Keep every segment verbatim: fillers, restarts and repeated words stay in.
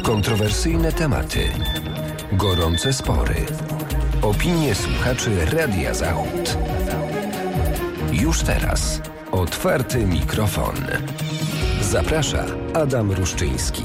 Kontrowersyjne tematy, gorące spory, opinie słuchaczy Radia Zachód. Już teraz otwarty mikrofon. Zaprasza Adam Ruszczyński.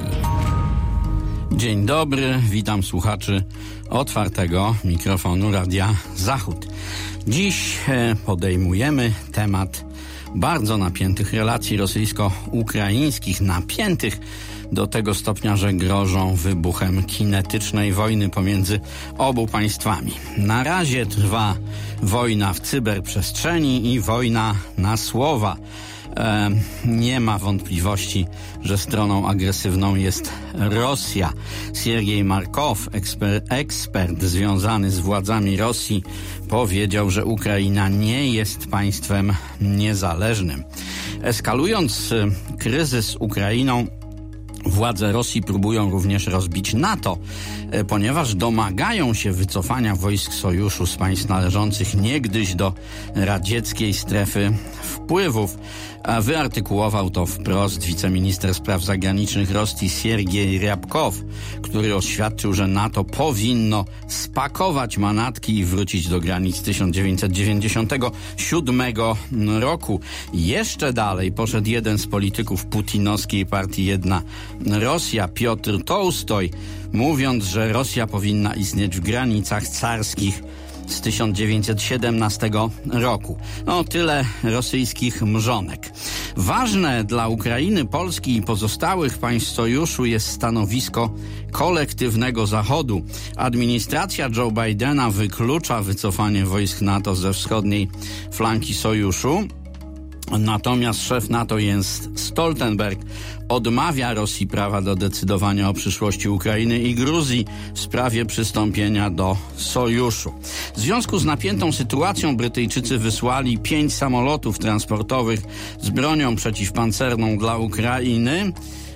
Dzień dobry, witam słuchaczy otwartego mikrofonu Radia Zachód. Dziś podejmujemy temat bardzo napiętych relacji rosyjsko-ukraińskich, napiętych do tego stopnia, że grożą wybuchem kinetycznej wojny pomiędzy obu państwami. Na razie trwa wojna w cyberprzestrzeni i wojna na słowa. E, nie ma wątpliwości, że stroną agresywną jest Rosja. Siergiej Markow, eksper, ekspert związany z władzami Rosji, powiedział, że Ukraina nie jest państwem niezależnym. Eskalując e, kryzys z Ukrainą, władze Rosji próbują również rozbić NATO, ponieważ domagają się wycofania wojsk sojuszu z państw należących niegdyś do radzieckiej strefy wpływów. A wyartykułował to wprost wiceminister spraw zagranicznych Rosji Siergiej Ryabkow, który oświadczył, że NATO powinno spakować manatki i wrócić do granic tysiąc dziewięćset dziewięćdziesiątego siódmego roku. Jeszcze dalej poszedł jeden z polityków putinowskiej partii Jedna Rosja, Piotr Tołstoj, mówiąc, że Rosja powinna istnieć w granicach carskich z tysiąc dziewięćset siedemnastego roku. No, tyle rosyjskich mrzonek. Ważne dla Ukrainy, Polski i pozostałych państw sojuszu jest stanowisko kolektywnego Zachodu. Administracja Joe Bidena wyklucza wycofanie wojsk NATO ze wschodniej flanki sojuszu. Natomiast szef NATO Jens Stoltenberg odmawia Rosji prawa do decydowania o przyszłości Ukrainy i Gruzji w sprawie przystąpienia do sojuszu. W związku z napiętą sytuacją Brytyjczycy wysłali pięć samolotów transportowych z bronią przeciwpancerną dla Ukrainy.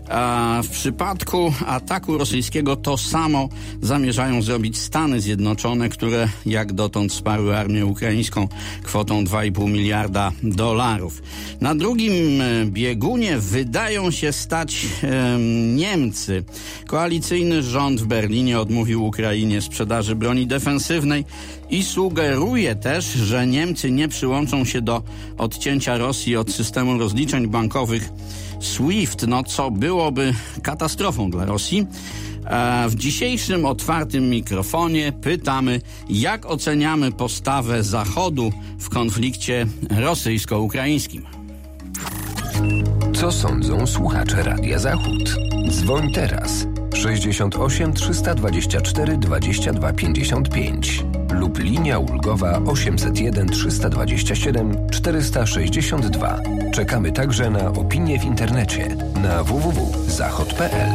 A w przypadku ataku rosyjskiego to samo zamierzają zrobić Stany Zjednoczone, które jak dotąd wsparły armię ukraińską kwotą dwa i pół miliarda dolarów. Na drugim biegunie wydają się stać e, Niemcy. Koalicyjny rząd w Berlinie odmówił Ukrainie sprzedaży broni defensywnej i sugeruje też, że Niemcy nie przyłączą się do odcięcia Rosji od systemu rozliczeń bankowych SWIFT, no co byłoby katastrofą dla Rosji. W dzisiejszym otwartym mikrofonie pytamy, jak oceniamy postawę Zachodu w konflikcie rosyjsko-ukraińskim. Co sądzą słuchacze Radia Zachód? Dzwoń teraz sześćdziesiąt osiem trzysta dwadzieścia cztery dwadzieścia dwa pięćdziesiąt pięć lub linia ulgowa osiemset jeden trzysta dwadzieścia siedem czterysta sześćdziesiąt dwa. Czekamy także na opinie w internecie na w w w kropka zachod kropka p l.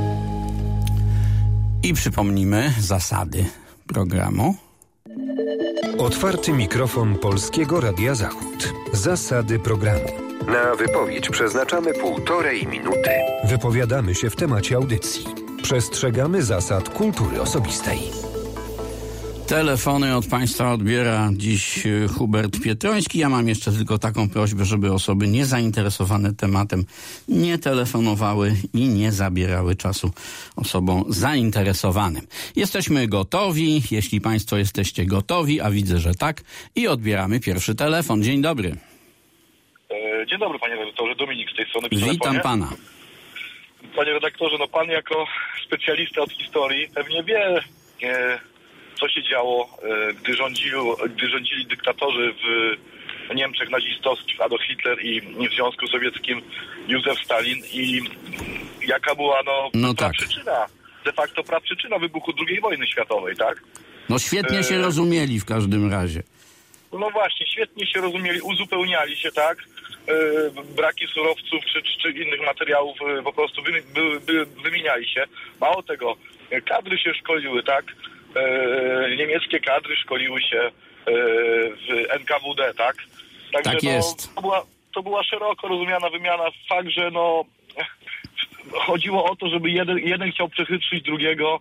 I przypomnimy zasady programu. Otwarty mikrofon Polskiego Radia Zachód. Zasady programu. Na wypowiedź przeznaczamy półtorej minuty. Wypowiadamy się w temacie audycji. Przestrzegamy zasad kultury osobistej. Telefony od Państwa odbiera dziś Hubert Pietroński. Ja mam jeszcze tylko taką prośbę, żeby osoby niezainteresowane tematem nie telefonowały i nie zabierały czasu osobom zainteresowanym. Jesteśmy gotowi, jeśli Państwo jesteście gotowi, a widzę, że tak, i odbieramy pierwszy telefon. Dzień dobry. Dzień dobry, panie redaktorze. Dominik z tej strony. Witam pana. Panie redaktorze, no pan jako specjalista od historii pewnie wie, co się działo, gdy, rządził, gdy rządzili dyktatorzy w Niemczech nazistowskich, Adolf Hitler, i w Związku Sowieckim Józef Stalin, i jaka była no, no tak. przyczyna, de facto praprzyczyna wybuchu drugiej wojny światowej, tak? No świetnie się e... rozumieli w każdym razie. No właśnie, świetnie się rozumieli, uzupełniali się, tak? Yy, braki surowców czy, czy, czy innych materiałów yy, po prostu wy, by, by, wymieniali się. Mało tego, kadry się szkoliły, tak? Yy, niemieckie kadry szkoliły się yy, w N K W D, tak? Także tak jest. No, to, była, to była szeroko rozumiana wymiana. Fakt, że no chodziło o to, żeby jeden, jeden chciał przechytrzyć drugiego,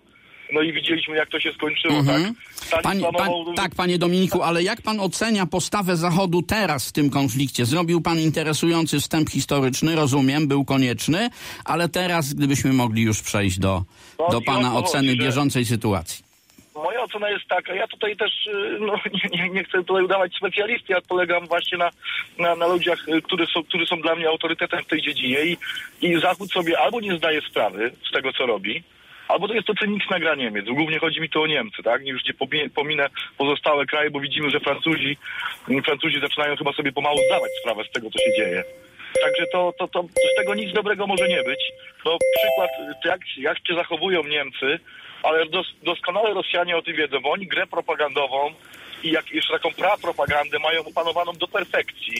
no i widzieliśmy, jak to się skończyło, Mhm. tak? Stalin Panie, pan, planował... tak, panie Dominiku, ale jak pan ocenia postawę Zachodu teraz w tym konflikcie? Zrobił pan interesujący wstęp historyczny, rozumiem, był konieczny, ale teraz, gdybyśmy mogli już przejść do, No do i pana o to oceny chodzi, że- bieżącej sytuacji. Moja ocena jest taka, ja tutaj też no, nie, nie, nie chcę tutaj udawać specjalisty, ja polegam właśnie na, na, na ludziach, którzy są, którzy są dla mnie autorytetem w tej dziedzinie i, i Zachód sobie albo nie zdaje sprawy z tego, co robi, albo to jest to cyniczna gra Niemiec. Głównie chodzi mi tu o Niemcy, tak? Już nie pominę, pominę pozostałe kraje, bo widzimy, że Francuzi, Francuzi zaczynają chyba sobie pomału zdawać sprawę z tego, co się dzieje. Także to, to, to z tego nic dobrego może nie być. No przykład, jak, jak się zachowują Niemcy, ale dos, doskonale Rosjanie o tym wiedzą, bo oni grę propagandową i jak jeszcze taką prapropagandę mają opanowaną do perfekcji.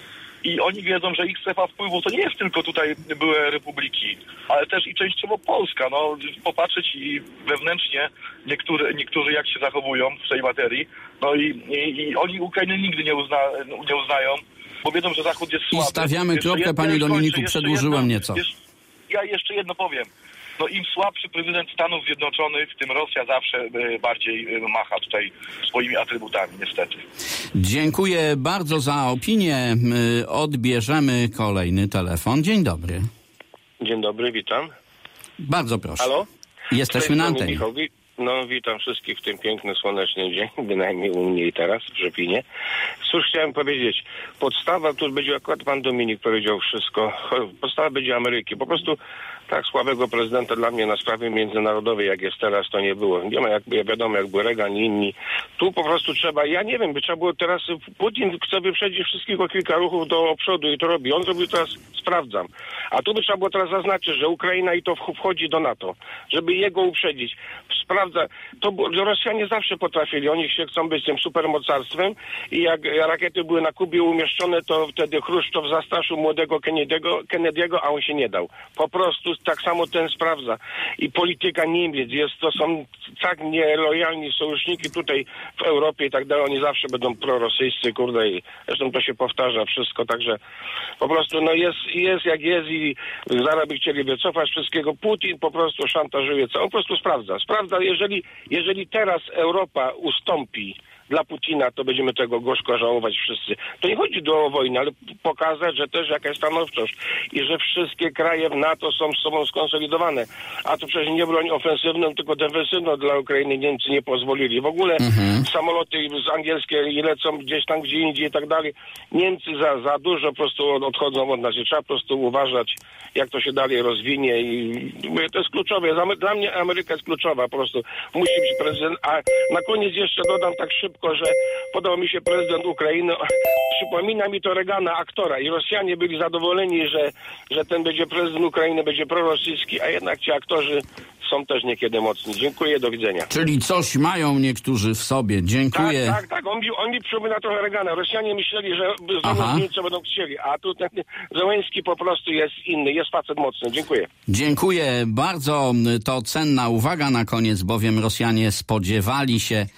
I oni wiedzą, że ich strefa wpływu to nie jest tylko tutaj były republiki, ale też i częściowo Polska. No, popatrzeć i wewnętrznie niektóre, niektórzy jak się zachowują w tej materii. No i, i, i oni Ukrainy nigdy nie, uzna, nie uznają, bo wiedzą, że Zachód jest słaby. I stawiamy Jeszcze kropkę, jedno- panie jeszcze Dominiku, jeszcze przedłużyłem jedno- nieco. Jeszcze, ja jeszcze jedno powiem. No im słabszy prezydent Stanów Zjednoczonych, tym Rosja zawsze y, bardziej y, macha tutaj swoimi atrybutami, niestety. Dziękuję bardzo za opinię. My odbierzemy kolejny telefon. Dzień dobry. Dzień dobry, witam. Bardzo proszę. Halo? Jesteśmy na antenie. Michał, wi- no witam wszystkich w tym piękny, słoneczny dzień, bynajmniej u mnie i teraz w Rzepinie. Cóż chciałem powiedzieć, podstawa, tu będzie akurat pan Dominik powiedział wszystko, podstawa będzie Ameryki. Po prostu tak słabego prezydenta dla mnie na sprawie międzynarodowej, jak jest teraz, to nie było. Nie ma, jakby wiadomo, jak był Reagan i inni. Tu po prostu trzeba, ja nie wiem, by trzeba było teraz, Putin chce wyprzedzić wszystkich o kilka ruchów do przodu i to robi. On zrobił teraz, sprawdzam. A tu by trzeba było teraz zaznaczyć, że Ukraina i to wchodzi do NATO, żeby jego uprzedzić. Sprawdza, to Rosjanie zawsze potrafili, oni się chcą być tym supermocarstwem i jak rakiety były na Kubie umieszczone, to wtedy Chruszczow zastraszył młodego Kennedy'ego, Kennedy'ego, a on się nie dał. Po prostu tak samo ten sprawdza. I polityka Niemiec jest, to są tak nielojalni sojuszniki tutaj w Europie i tak dalej, oni zawsze będą prorosyjscy, kurde, i zresztą to się powtarza wszystko, także po prostu no jest, jest jak jest i zaraz by chcieli wycofać wszystkiego. Putin po prostu szantażuje, co on po prostu sprawdza. Sprawdza, jeżeli, jeżeli teraz Europa ustąpi dla Putina, to będziemy tego gorzko żałować wszyscy. To nie chodzi do wojny, ale pokazać, że też jakaś stanowczość i że wszystkie kraje w NATO są z sobą skonsolidowane. A to przecież nie broń ofensywną, tylko defensywną dla Ukrainy Niemcy nie pozwolili. W ogóle mhm. samoloty z angielskie i lecą gdzieś tam, gdzie indziej i tak dalej. Niemcy za, za dużo po prostu odchodzą od nas i trzeba po prostu uważać, jak to się dalej rozwinie i mówię, to jest kluczowe. Dla mnie Ameryka jest kluczowa, po prostu musi być prezydent. A na koniec jeszcze dodam tak szybko, że podobał mi się prezydent Ukrainy. Przypomina mi to Reagana, aktora. I Rosjanie byli zadowoleni, że, że ten będzie prezydent Ukrainy, będzie prorosyjski, a jednak ci aktorzy są też niekiedy mocni. Dziękuję, do widzenia. Czyli coś mają niektórzy w sobie. Dziękuję. Tak, tak, tak. On mi, on mi przypomina trochę Reagana. Rosjanie myśleli, że znowu Niemcy będą chcieli, a tu ten Zełenski po prostu jest inny, jest facet mocny. Dziękuję. Dziękuję bardzo. To cenna uwaga na koniec, bowiem Rosjanie spodziewali się,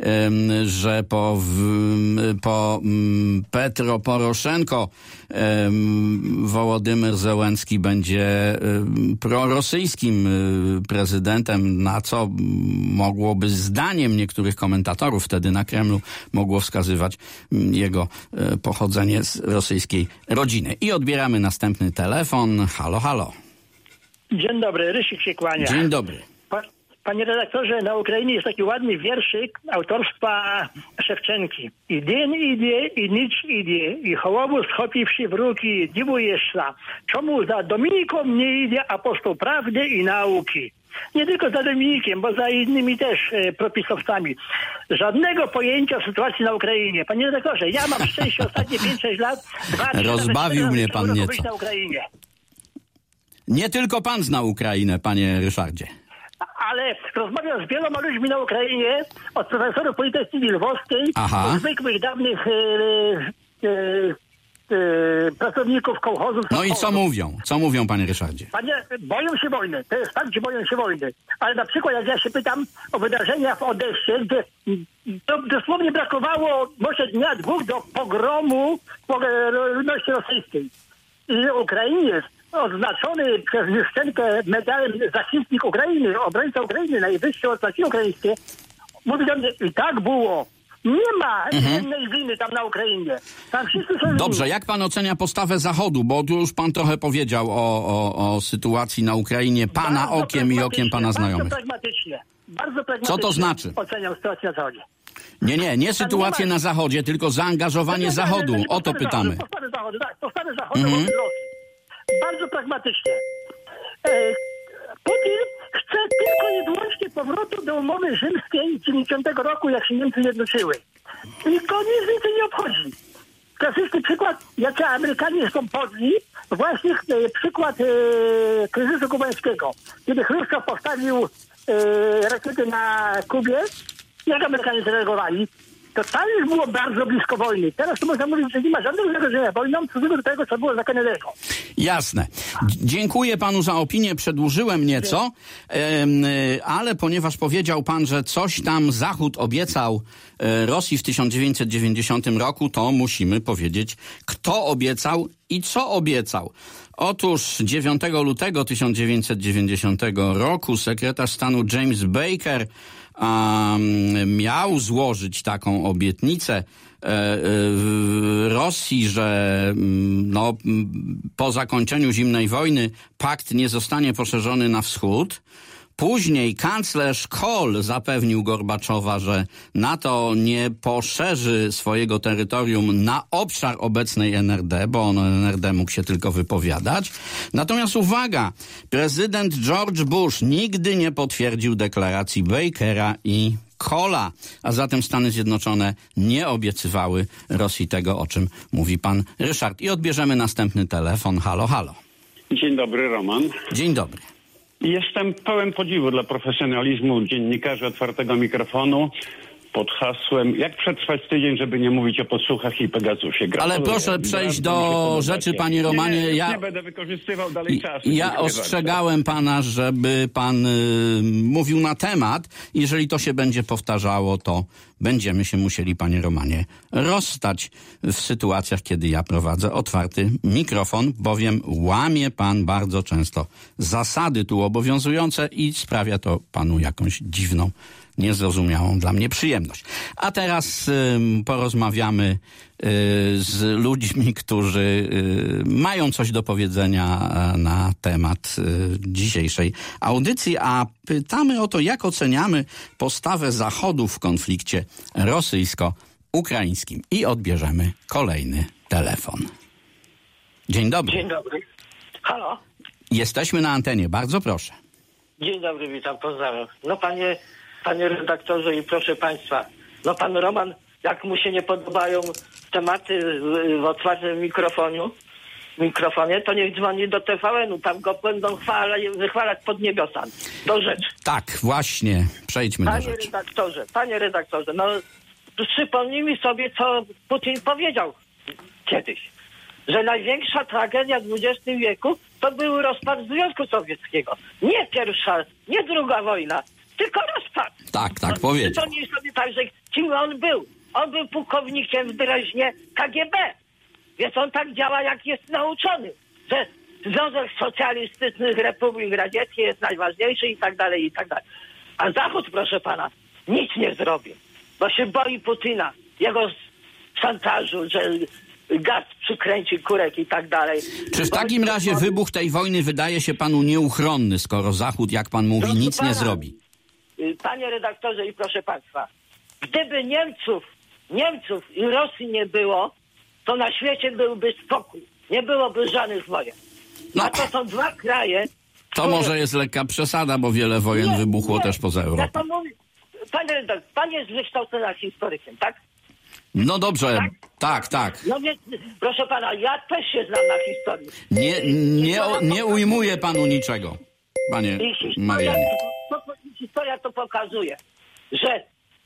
że po, po Petro Poroszenko Wołodymyr Zełenski będzie prorosyjskim prezydentem, na co mogłoby zdaniem niektórych komentatorów wtedy na Kremlu mogło wskazywać jego pochodzenie z rosyjskiej rodziny. I odbieramy następny telefon. Halo, halo. Dzień dobry, Rysik się kłania. Dzień dobry. Pa, panie redaktorze, na Ukrainie jest taki ładny wierszyk autorstwa Szewczenki. I dzień idzie, i nic idzie, i hołowu schopiwszy w ruki, dziwujesz się, czemu za Dominiką nie idzie apostoł prawdy i nauki. Nie tylko za Dominikiem, bo za innymi też e, propisowcami. Żadnego pojęcia o sytuacji na Ukrainie. Panie redaktorze, ja mam szczęście ostatnie pięć sześć lat. dwa, Rozbawił mnie pan nieco. Na Ukrainie. Nie tylko pan zna Ukrainę, panie Ryszardzie. Ale rozmawiam z wieloma ludźmi na Ukrainie, od profesorów Politechniki Lwowskiej, Aha. od zwykłych, dawnych e, e, e, pracowników kołchozów. No i co mówią? Co mówią, panie Ryszardzie? Panie, boją się wojny. To jest fakt, że boją się wojny. Ale na przykład jak ja się pytam o wydarzenia w Odessie, gdzie to dosłownie brakowało może dnia, dwóch do pogromu ludności rosyjskiej. I Ukrainiec odznaczony przez Juszczenkę medalem zachętnik Ukrainy, obrońca Ukrainy, najwyższe odznaczenie ukraińskie, mówi do mnie, i tak było. Nie ma Mhm. jednej winy tam na Ukrainie. Tam wszyscy są Dobrze, winni. jak pan ocenia postawę Zachodu? Bo tu już pan trochę powiedział o, o, o sytuacji na Ukrainie, pana Bardzo okiem i okiem pana znajomych. Bardzo pragmatycznie. Bardzo pragmatycznie. Co to znaczy? Oceniam sytuację na Zachodzie. Nie, nie, nie sytuację na Zachodzie, tylko zaangażowanie Zachodu. O to pytamy. Postawę Zachodu, tak, postawę Zachodu Mhm. wobec Rosji. Bardzo pragmatycznie. E, Putin chce tylko i wyłącznie powrotu do umowy rzymskiej dziewięćdziesiątego roku, jak się Niemcy zjednoczyły. I go nic więcej nie obchodzi. Klasyczny przykład, jak Amerykanie są podli, właśnie e, przykład e, kryzysu kubańskiego. Kiedy Chruszczow postawił e, rakiety na Kubie, jak Amerykanie zareagowali, to tam już było bardzo blisko wojny. Teraz to można mówić, że nie ma żadnego zagrożenia wojną, co do tego, co było za Kennedy'ego. Jasne. D- dziękuję panu za opinię, przedłużyłem nieco, em, y, ale ponieważ powiedział pan, że coś tam Zachód obiecał e, Rosji w tysiąc dziewięćset dziewięćdziesiątym roku, to musimy powiedzieć, kto obiecał i co obiecał. Otóż dziewiątego lutego tysiąc dziewięćset dziewięćdziesiątego roku sekretarz stanu James Baker um, miał złożyć taką obietnicę e, e, Rosji, że mm, no, m, po zakończeniu zimnej wojny pakt nie zostanie poszerzony na wschód. Później kanclerz Kohl zapewnił Gorbaczowa, że NATO nie poszerzy swojego terytorium na obszar obecnej N R D, bo on o N R D mógł się tylko wypowiadać. Natomiast uwaga, prezydent George Bush nigdy nie potwierdził deklaracji Bakera i Kohla, a zatem Stany Zjednoczone nie obiecywały Rosji tego, o czym mówi pan Ryszard. I odbierzemy następny telefon. Halo, halo. Dzień dobry, Roman. Dzień dobry. Jestem pełen podziwu dla profesjonalizmu dziennikarzy Otwartego Mikrofonu pod hasłem jak przetrwać tydzień, żeby nie mówić o podsłuchach i Pegasusie. Gratuluję. Ale proszę przejść Bardzo mi się do podobacie. rzeczy, panie Romanie. Nie, ja nie będę wykorzystywał dalej czasu. ja Dziękuję ostrzegałem pana, żeby pan y, mówił na temat. Jeżeli to się będzie powtarzało, to będziemy się musieli, panie Romanie, rozstać w sytuacjach, kiedy ja prowadzę otwarty mikrofon, bowiem łamie pan bardzo często zasady tu obowiązujące i sprawia to panu jakąś dziwną, niezrozumiałą dla mnie przyjemność. A teraz y, porozmawiamy y, z ludźmi, którzy y, mają coś do powiedzenia y, na temat y, dzisiejszej audycji, a pytamy o to, jak oceniamy postawę Zachodu w konflikcie rosyjsko-ukraińskim. I odbierzemy kolejny telefon. Dzień dobry. Dzień dobry. Halo? Jesteśmy na antenie, bardzo proszę. Dzień dobry, witam, pozdrawiam. No panie, panie redaktorze i proszę państwa, no pan Roman, jak mu się nie podobają tematy w, w otwartym mikrofoniu, mikrofonie, to niech dzwoni do T V N-u, tam go będą chwalać, wychwalać pod niebiosami. Do rzeczy. Tak, właśnie, przejdźmy do Panie rzeczy. redaktorze, panie redaktorze, no przypomnijmy sobie, co Putin powiedział kiedyś, że największa tragedia w dwudziestym wieku to był rozpad Związku Sowieckiego. Nie pierwsza, nie druga wojna, tylko rozpad. Tak, tak No, powiedział. przypomnij sobie także, kim on był. On był pułkownikiem w Dreźnie K G B. Więc on tak działa, jak jest nauczony. Że Związek Socjalistycznych Republik Radzieckich jest najważniejszy i tak dalej, i tak dalej. A Zachód, proszę pana, nic nie zrobi. Bo się boi Putina, jego szantażu, że gaz przykręci kurek i tak dalej. Czy w takim razie wybuch tej wojny wydaje się panu nieuchronny, skoro Zachód, jak pan mówi, Proszę nic nie pana, zrobi? Panie redaktorze i proszę państwa, gdyby Niemców, Niemców i Rosji nie było, to na świecie byłby spokój. Nie byłoby żadnych wojen. No. A to są dwa kraje. To które- może jest lekka przesada, bo wiele wojen Nie, wybuchło nie. też poza Ja Europą. to mówię. Panie redaktorze, pan jest wykształcony historykiem, tak? No dobrze, tak, tak. No więc, proszę pana, ja też się znam na historii. Nie, nie, o- nie ujmuję panu niczego, panie I historia, Marianie. to, to, historia to pokazuje, że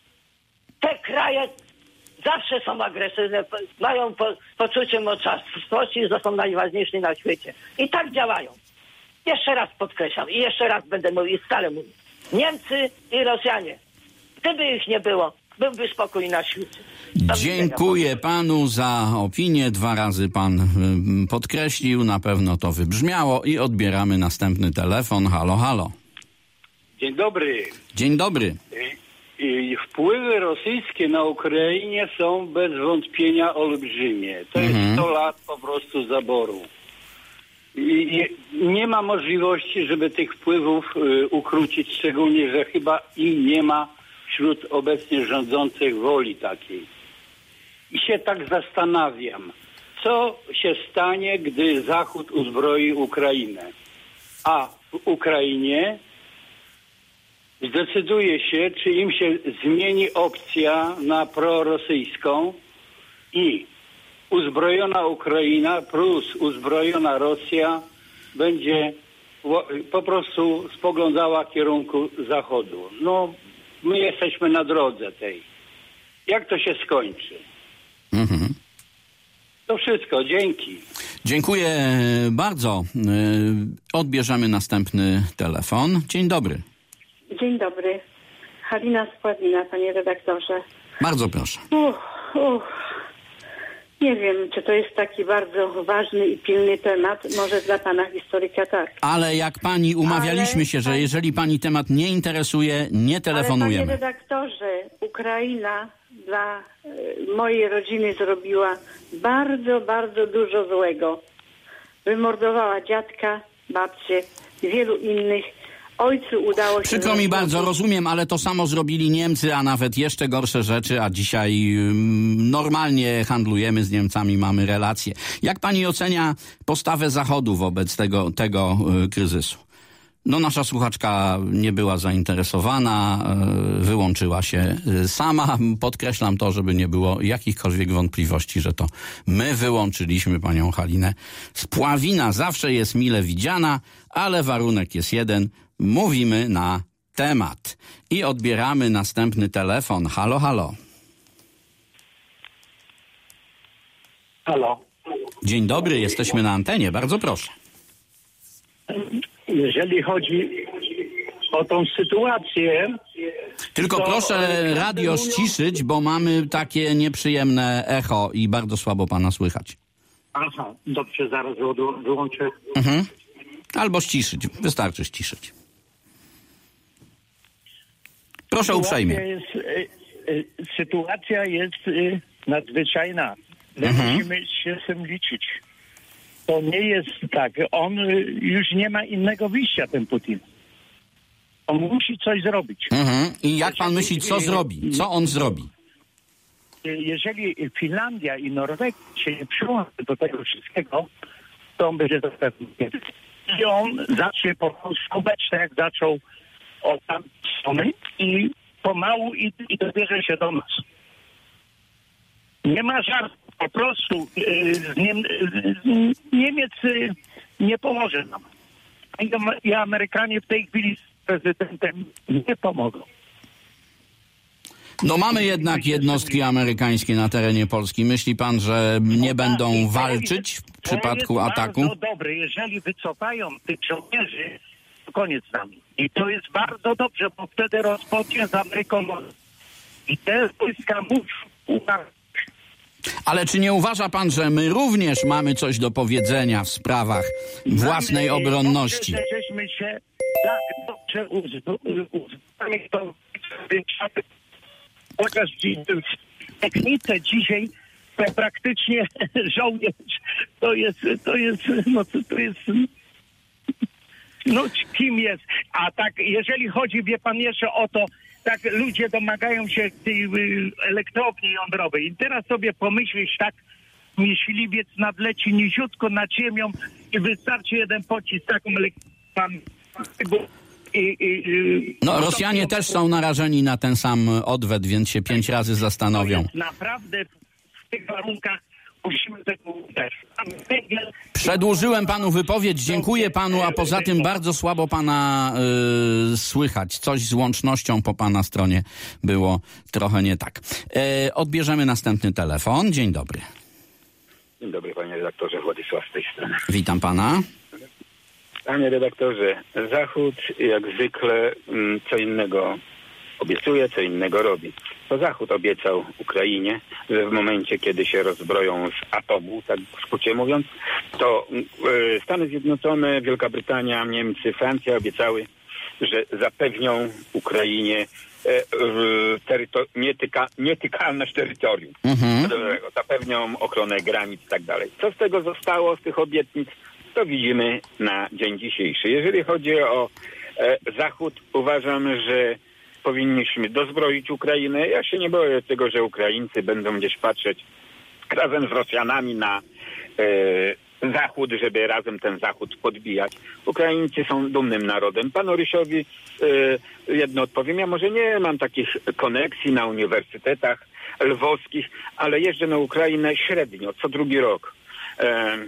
te kraje zawsze są agresywne, po- mają po, poczucie mocarstwości, że są najważniejsi na świecie. I tak działają. Jeszcze raz podkreślam i jeszcze raz będę mówił i stale mówił. Niemcy i Rosjanie. Gdyby ich nie było, byłby spokój na świecie. Dziękuję panu za opinię. Dwa razy pan y, podkreślił, na pewno to wybrzmiało i odbieramy następny telefon. Halo, halo. Dzień dobry. Dzień dobry. I, i wpływy rosyjskie na Ukrainie są bez wątpienia olbrzymie. To Mhm. jest sto lat po prostu zaboru. I, i nie ma możliwości, żeby tych wpływów y, ukrócić, szczególnie, że chyba i nie ma wśród obecnie rządzących woli takiej. I się tak zastanawiam, co się stanie, gdy Zachód uzbroi Ukrainę. A w Ukrainie zdecyduje się, czy im się zmieni opcja na prorosyjską i uzbrojona Ukraina plus uzbrojona Rosja będzie po prostu spoglądała w kierunku Zachodu. No, my jesteśmy na drodze tej. Jak to się skończy? Mhm. To wszystko. Dzięki. Dziękuję bardzo. Odbierzemy następny telefon. Dzień dobry. Dzień dobry. Halina Spławina, panie redaktorze. Bardzo proszę. Uch, uch. Nie wiem, czy to jest taki bardzo ważny i pilny temat. Może dla pana historyka tak. Ale jak pani umawialiśmy Ale, się, że tak. jeżeli pani temat nie interesuje, nie telefonujemy. Ale panie redaktorze, Ukraina dla y, mojej rodziny zrobiła bardzo, bardzo dużo złego. Wymordowała dziadka, babcię, wielu innych. Ojcu udało się... Przykro mi bardzo, rozumiem, ale to samo zrobili Niemcy, a nawet jeszcze gorsze rzeczy, a dzisiaj ym, normalnie handlujemy z Niemcami, mamy relacje. Jak pani ocenia postawę Zachodu wobec tego, tego y, kryzysu? No nasza słuchaczka nie była zainteresowana, y, wyłączyła się y, sama. Podkreślam to, żeby nie było jakichkolwiek wątpliwości, że to my wyłączyliśmy panią Halinę Spławina. Zawsze jest mile widziana, ale warunek jest jeden. Mówimy na temat. I odbieramy następny telefon. Halo, halo. Halo. Dzień dobry, jesteśmy na antenie. Bardzo proszę. Jeżeli chodzi o tą sytuację... Tylko to proszę radio mówią... ściszyć, bo mamy takie nieprzyjemne echo i bardzo słabo pana słychać. Aha, dobrze, zaraz wyłączę. Mhm. Albo ściszyć. Wystarczy ściszyć. Proszę uprzejmie. Jest, y, y, sytuacja jest y, nadzwyczajna. My Mhm. musimy się z tym liczyć. To nie jest tak. On y, już nie ma innego wyjścia, ten Putin. On musi coś zrobić. Mhm. I jak pan myśli, co zrobi? Co on zrobi? Jeżeli Finlandia i Norwegia się nie przyłączy do tego wszystkiego, to on będzie to pewnie. I on zacznie po prostu tak jak zaczął od tam strony i pomału i, i dobierze się do nas. Nie ma żartu. Po prostu yy, z Niem, yy, Niemiec yy, nie pomoże nam. I Amerykanie w tej chwili z prezydentem nie pomogą. No mamy jednak jednostki amerykańskie na terenie Polski. Myśli pan, że nie będą walczyć w przypadku ataku? To jest bardzo dobre. Jeżeli wycofają tych żołnierzy, to koniec z nami. I to jest bardzo dobrze, bo wtedy rozpocznie z Ameryką. I te wojska muszą umarć. Ale czy nie uważa pan, że my również mamy coś do powiedzenia w sprawach własnej obronności? Dobrze, że żeśmy się tak dobrze uzbrojeni, to chociaż w technice dzisiaj to praktycznie żołnierz to jest, to jest, no to, to jest, no kim jest? A tak, jeżeli chodzi, wie pan, jeszcze o to, tak ludzie domagają się tej y, elektrowni jądrowej. I teraz sobie pomyślisz, tak myśliwiec nadleci niziutko nad ziemią i wystarczy jeden pocisk taką elektrownią. I, i, i, No Rosjanie też są narażeni na ten sam odwet, więc się pięć razy zastanowią. Naprawdę w tych warunkach musimy tego udać. Przedłużyłem panu wypowiedź, dziękuję panu, a poza tym bardzo słabo pana y, słychać. Coś z łącznością po pana stronie było trochę nie tak. Y, odbierzemy następny telefon. Dzień dobry. Dzień dobry, panie redaktorze, Władysław z tej strony. Witam pana. Panie redaktorze, Zachód jak zwykle co innego obiecuje, co innego robi. to Zachód obiecał Ukrainie, że w momencie, kiedy się rozbroją z atomu, tak w skrócie mówiąc, to y, Stany Zjednoczone, Wielka Niemcy, Francja obiecały, że zapewnią Ukrainie e, teryto- nietyka- nietykalność terytorium. Mhm. Zapewnią ochronę granic i tak dalej. Co z tego zostało, z tych obietnic, to widzimy na dzień dzisiejszy. Jeżeli chodzi o e, Zachód, uważam, że powinniśmy dozbroić Ukrainę. Ja się nie boję tego, że Ukraińcy będą gdzieś patrzeć razem z Rosjanami na e, Zachód, żeby razem ten Zachód podbijać. Ukraińcy są dumnym narodem. Panu Rysiowi e, jedno odpowiem. Ja może nie mam takich koneksji na uniwersytetach lwowskich, ale jeżdżę na Ukrainę średnio, co drugi rok. E, e,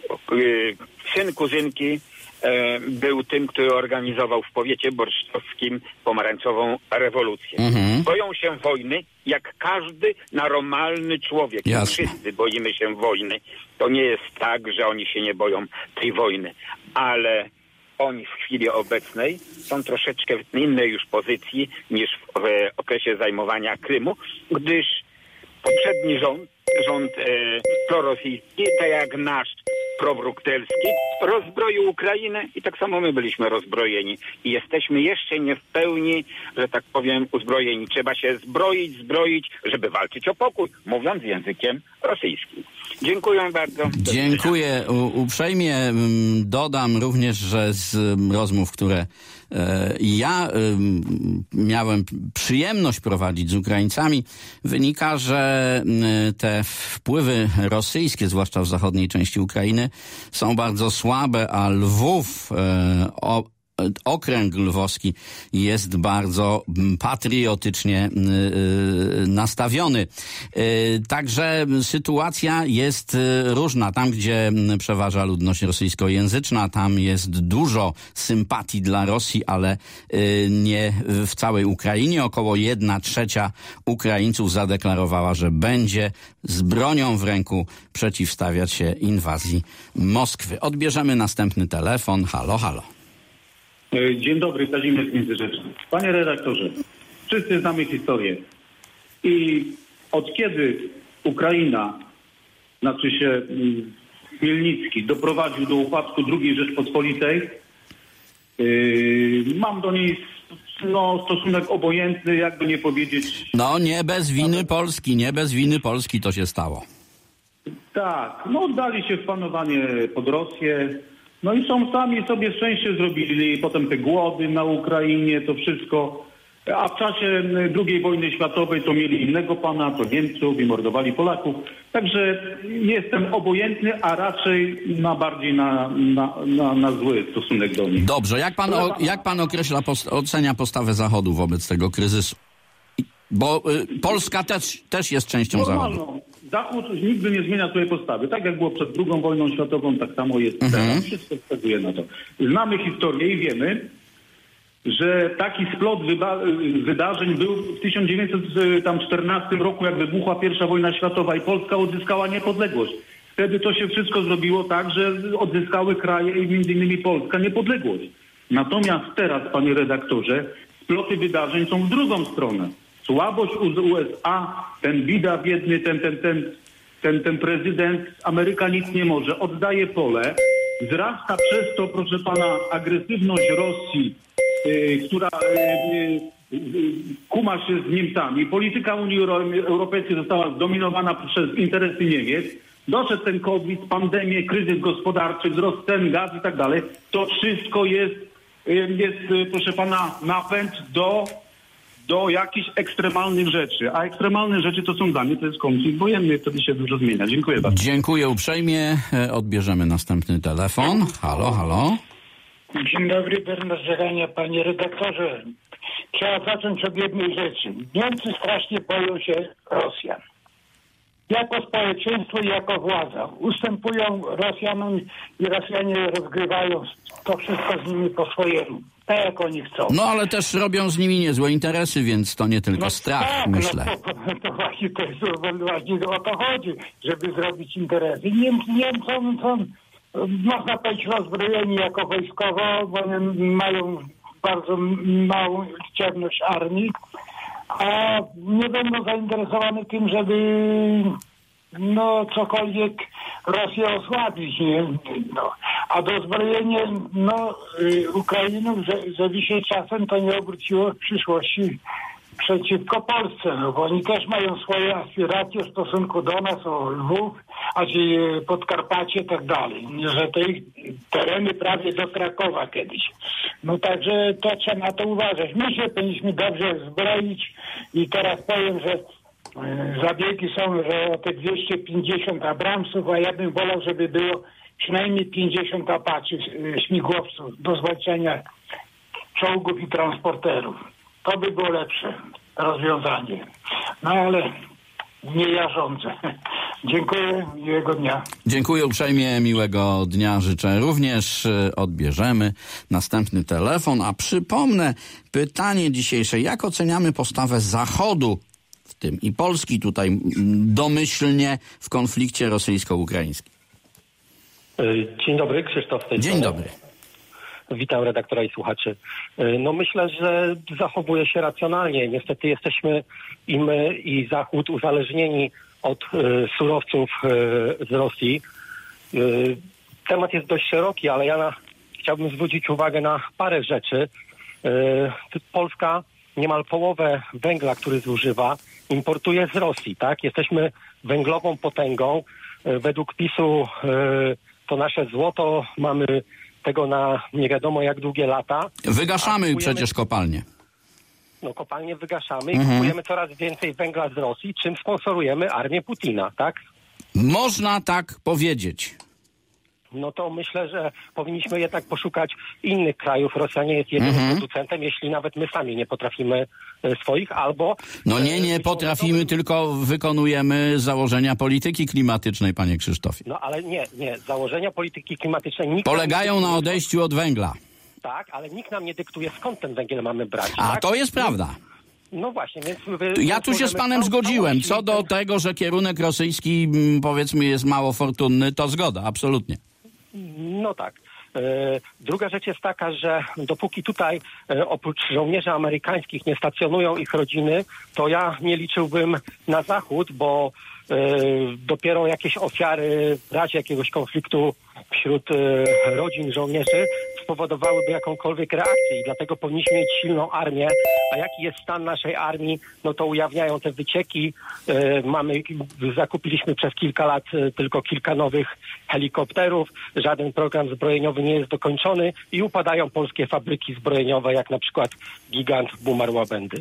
syn kuzynki e, był tym, który organizował w powiecie borszczowskim pomarańczową rewolucję. Mhm. Boją się wojny jak każdy normalny człowiek. Jasne. Wszyscy boimy się wojny. To nie jest tak, że oni się nie boją tej wojny, ale oni w chwili obecnej są troszeczkę w innej już pozycji niż w, w okresie zajmowania Krymu, gdyż poprzedni rząd, rząd e, prorosyjski, tak jak nasz probrukselski, rozbroił Ukrainę i tak samo my byliśmy rozbrojeni. I jesteśmy jeszcze nie w pełni, że tak powiem, uzbrojeni. Trzeba się zbroić, zbroić, żeby walczyć o pokój, mówiąc językiem rosyjskim. Dziękuję bardzo. Dziękuję U- uprzejmie. Dodam również, że z rozmów, które e, ja e, miałem przyjemność prowadzić z Ukraińcami, wynika, że e, te wpływy rosyjskie, zwłaszcza w zachodniej części Ukrainy, są bardzo słabe, a Lwów, e, o, okręg lwowski jest bardzo patriotycznie y, nastawiony. Y, także sytuacja jest różna. Tam, gdzie przeważa ludność rosyjskojęzyczna, tam jest dużo sympatii dla Rosji, ale y, nie w całej Ukrainie. Około jedna trzecia Ukraińców zadeklarowała, że będzie z bronią w ręku przeciwstawiać się inwazji Moskwy. Odbierzemy następny telefon. Halo, halo. Dzień dobry, Kazimierz Międzyrzeczny. Panie redaktorze, wszyscy znamy historię. I od kiedy Ukraina, znaczy się Chmielnicki, doprowadził do upadku drugiej Rzeczpospolitej, yy, mam do niej no, stosunek obojętny, jakby nie powiedzieć... No nie bez winy Polski, nie bez winy Polski to się stało. Tak, no oddali się w panowanie pod Rosję. No i są sami sobie szczęście zrobili, potem te głody na Ukrainie, to wszystko. A w czasie drugiej wojny światowej to mieli innego pana, to Niemców i mordowali Polaków. Także jestem obojętny, a raczej na bardziej na, na, na, na zły stosunek do nich. Dobrze, jak pan, o, jak pan określa, post- ocenia postawę Zachodu wobec tego kryzysu? Bo y, Polska też, też jest częścią Normalną. Zachodu. Zachód nigdy nie zmienia swojej postawy. Tak jak było przed drugą wojną światową, tak samo jest teraz. Mhm. Wszystko wskazuje na to. Znamy historię i wiemy, że taki splot wyba- wydarzeń był w tysiąc dziewięćset czternastym roku, jak wybuchła pierwsza wojna światowa i Polska odzyskała niepodległość. Wtedy to się wszystko zrobiło tak, że odzyskały kraje i między innymi Polska niepodległość. Natomiast teraz, panie redaktorze, sploty wydarzeń są w drugą stronę. Słabość U S A, ten bida biedny, ten, ten, ten, ten, ten prezydent, Ameryka nic nie może, oddaje pole, wzrasta przez to, proszę pana, agresywność Rosji, yy, która yy, yy, kuma się z Niemcami. Polityka Unii Europejskiej została zdominowana przez interesy Niemiec. Doszedł ten COVID, pandemię, kryzys gospodarczy, wzrost cen, gaz i tak dalej. To wszystko jest, yy, jest proszę pana, napęd do... do jakichś ekstremalnych rzeczy. A ekstremalne rzeczy to są dla mnie, to jest konflikt wojenny, wtedy się dużo zmienia. Dziękuję bardzo. Dziękuję uprzejmie. Odbierzemy następny telefon. Halo, halo. Dzień dobry, Bernard Żerania, panie redaktorze. Trzeba zacząć od jednej rzeczy. Niemcy strasznie boją się Rosjan. Jako społeczeństwo i jako władza. Ustępują Rosjanom i Rosjanie rozgrywają to wszystko z nimi po swojemu. Tak jak oni chcą. No ale też robią z nimi niezłe interesy, więc to nie tylko no strach, tak, myślę. No to, to właśnie to jest, właśnie o to chodzi, żeby zrobić interesy. Niem, Niemcom są, można powiedzieć, rozbrojeni jako wojskowo, bo oni mają bardzo małą liczebność armii, a nie będą zainteresowane tym, żeby no cokolwiek Rosję osłabić, nie? No. A dozbrojenie no, y, Ukrainów, że, żeby się czasem to nie obróciło w przyszłości przeciwko Polsce, no bo oni też mają swoje aspiracje w stosunku do nas, o Lwów, a czy Podkarpacie i tak dalej, że te ich tereny prawie do Krakowa kiedyś. No także to trzeba na to uważać. My się powinniśmy dobrze zbroić i teraz powiem, że zabiegi są, że o te dwieście pięćdziesiąt Abramsów, a ja bym wolał, żeby było przynajmniej pięćdziesiąt Apaczy, śmigłowców do zwalczania czołgów i transporterów. To by było lepsze rozwiązanie. No ale nie ja rządzę. Dziękuję, miłego dnia. Dziękuję uprzejmie, miłego dnia życzę również. Odbierzemy następny telefon, a przypomnę pytanie dzisiejsze. Jak oceniamy postawę Zachodu, w tym i Polski tutaj domyślnie, w konflikcie rosyjsko-ukraińskim? Dzień dobry, Krzysztof z tej Dzień strony. dobry. Witam redaktora i słuchaczy. No myślę, że zachowuje się racjonalnie. Niestety jesteśmy i my, i Zachód uzależnieni od y, surowców y, z Rosji. Y, temat jest dość szeroki, ale ja na, chciałbym zwrócić uwagę na parę rzeczy. Y, Polska niemal połowę węgla, który zużywa, importuje z Rosji, tak? Jesteśmy węglową potęgą. Y, według PiSu y, to nasze złoto mamy tego na nie wiadomo jak długie lata. Wygaszamy kupujemy, przecież kopalnie. No kopalnie wygaszamy i Mhm. kupujemy coraz więcej węgla z Rosji, czym sponsorujemy armię Putina, tak? Można tak powiedzieć. No to myślę, że powinniśmy jednak poszukać innych krajów. Rosja nie jest jedynym Mhm. producentem, jeśli nawet my sami nie potrafimy e, swoich, albo... No nie, nie potrafimy, tylko wykonujemy założenia polityki klimatycznej, panie Krzysztofie. No ale nie, nie. Założenia polityki klimatycznej... Nikt Polegają nam nie na dyktuje, odejściu od węgla. tak, ale nikt nam nie dyktuje, skąd ten węgiel mamy brać. A tak? to jest prawda. No właśnie, więc... Wy, Ja tu się z panem zgodziłem. Co do tego, że kierunek rosyjski, powiedzmy, jest mało fortunny, to zgoda, absolutnie. No tak. E, druga rzecz jest taka, że dopóki tutaj e, oprócz żołnierzy amerykańskich nie stacjonują ich rodziny, to ja nie liczyłbym na Zachód, bo e, dopiero jakieś ofiary w razie jakiegoś konfliktu wśród e, rodzin żołnierzy spowodowałyby jakąkolwiek reakcję i dlatego powinniśmy mieć silną armię, a jaki jest stan naszej armii, no to ujawniają te wycieki. E, mamy, zakupiliśmy przez kilka lat e, tylko kilka nowych helikopterów, żaden program zbrojeniowy nie jest dokończony i upadają polskie fabryki zbrojeniowe, jak na przykład gigant Bumar-Łabędy.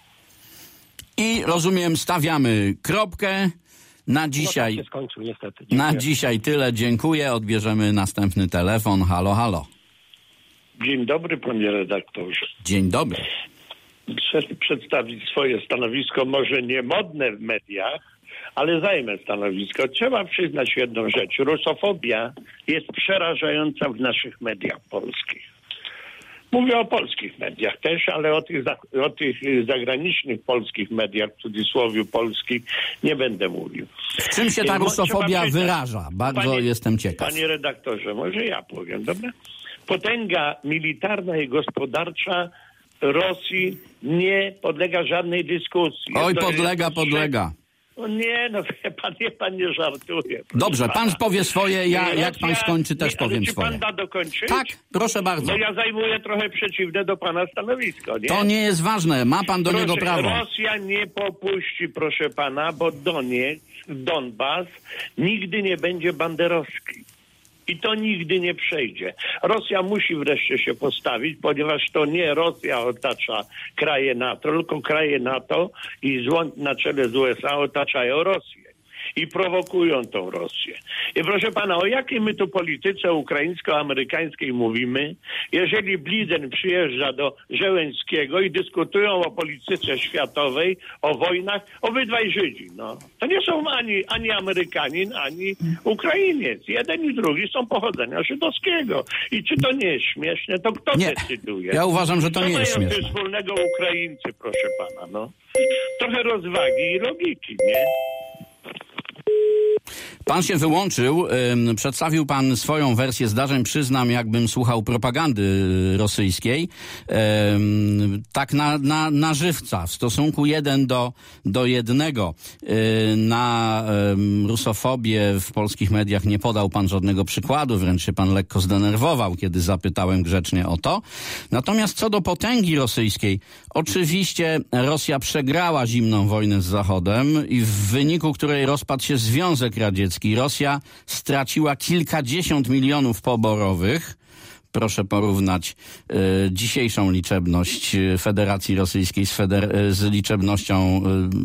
I rozumiem, stawiamy kropkę. Na dzisiaj, no tak się skończył, niestety. na dzisiaj tyle. Dziękuję. Odbierzemy następny telefon. Halo, halo. Dzień dobry, panie redaktorze. Dzień dobry. Chcę przedstawić swoje stanowisko, może nie modne w mediach, ale zajmę stanowisko. Trzeba przyznać jedną rzecz. Rusofobia jest przerażająca w naszych mediach polskich. Mówię o polskich mediach też, ale o tych, za, o tych zagranicznych polskich mediach, w cudzysłowie polskich, nie będę mówił. W czym się ta rusofobia wyraża? Bardzo panie, jestem ciekaw. Panie redaktorze, może ja powiem, dobra? Potęga militarna i gospodarcza Rosji nie podlega żadnej dyskusji. Oj, To podlega, jest... podlega. No nie, no wie pan, nie, pan nie żartuje. Dobrze, pan powie swoje, ja, Rosja, jak pan skończy, też nie, powiem ale czy swoje. pan da dokończyć? Tak, proszę bardzo. No ja zajmuję trochę przeciwne do pana stanowisko, nie? To nie jest ważne, ma pan do proszę, niego prawo. Rosja nie popuści, proszę pana, bo Donieck, Donbas nigdy nie będzie banderowski. I to nigdy nie przejdzie. Rosja musi wreszcie się postawić, ponieważ to nie Rosja otacza kraje NATO, tylko kraje NATO i złąd na czele z U S A otaczają Rosję. I prowokują tą Rosję. I proszę pana, o jakiej my tu polityce ukraińsko-amerykańskiej mówimy, jeżeli Biden przyjeżdża do Żeleńskiego i dyskutują o polityce światowej, o wojnach, obydwaj Żydzi. No. To nie są ani, ani Amerykanin, ani Ukrainiec. Jeden i drugi są pochodzenia żydowskiego. I czy to nie jest śmieszne, to kto Nie. decyduje? Ja uważam, że to Co nie jest mają śmieszne. ze wspólnego Ukraińcy, proszę pana, no? Trochę rozwagi i logiki, nie? Pan się wyłączył, ym, przedstawił pan swoją wersję zdarzeń, przyznam, jakbym słuchał propagandy rosyjskiej, ym, tak na, na, na żywca, w stosunku jeden do, do jednego. Yy, na ym, rusofobię w polskich mediach nie podał pan żadnego przykładu, wręcz się pan lekko zdenerwował, kiedy zapytałem grzecznie o to. Natomiast co do potęgi rosyjskiej, oczywiście Rosja przegrała zimną wojnę z Zachodem i w wyniku której rozpadł się Związek Radziecki. Rosja straciła kilkadziesiąt milionów poborowych. Proszę porównać y, dzisiejszą liczebność Federacji Rosyjskiej z, feder- z liczebnością,